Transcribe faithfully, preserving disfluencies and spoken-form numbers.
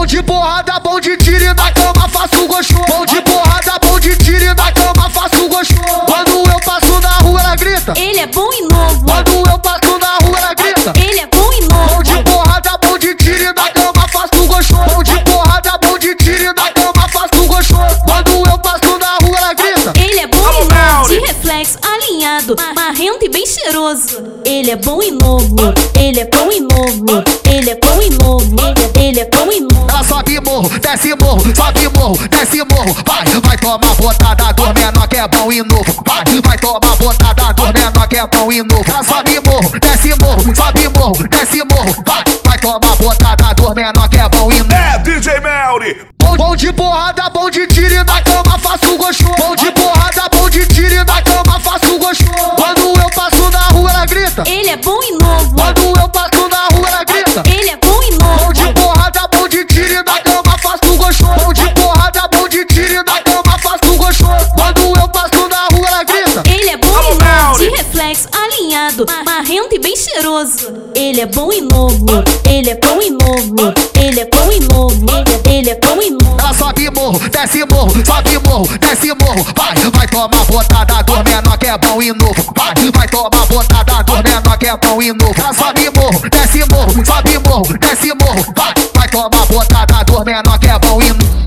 de porrada, bom de tiro e na cama faço gostoso. Bom de porrada, bom de tiro e na cama faço gostoso. Quando eu passo na rua ela grita, ele é bom e novo. quando eu passo na rua ela grita, ele é bom e novo. bom de porrada, bom de tiro e na cama faço gostoso. Bom de porrada, bom de tiro e na cama faço gostoso. Quando eu passo na rua ela grita, ele é bom e novo. De reflexo alinhado, marrento e bem cheiroso. Ele é bom e novo, ele é bom e novo. Ele é bom e novo, ele é bom e novo. ela sobe morro, desce morro, sobe morro, desce morro. Vai, vai tomar botada dos menor que é bom e novo. Vai, vai tomar botada dos menor que é bom e novo. Ela sobe morro, desce morro, sobe morro, desce morro. Vai, vai tomar botada dos menor que é bom e novo. É D J Melly. Bom, bom de porrada, bom de tiro e na cama faço gostoso. Bom de porrada, bom de tiro e na cama faço gostoso. Quando eu passo na rua ela grita, ele é bom e novo. quando eu passo na rua ela grita, ele é bom e novo. bom de porrada, bom de tiro e na cama faço gostoso. Bom de porrada, bom de tiro e na cama faço gostoso. Quando eu passo na rua ela grita, ele é bom e novo. De reflexo alinhado, marrento e bem cheiroso. Ele é bom e novo, ele é bom e novo. Ele é bom e novo, ele é bom e novo. ela sobe morro, desce morro, sobe morro, desce morro. Vai, vai tomar botada dos menor que é bom e novo. Vai, vai tomar botada dos menor que é bom e novo. Ela sobe morro, desce morro, sobe morro, desce morro. Vai, vai tomar botada dos menor que é bom e novo.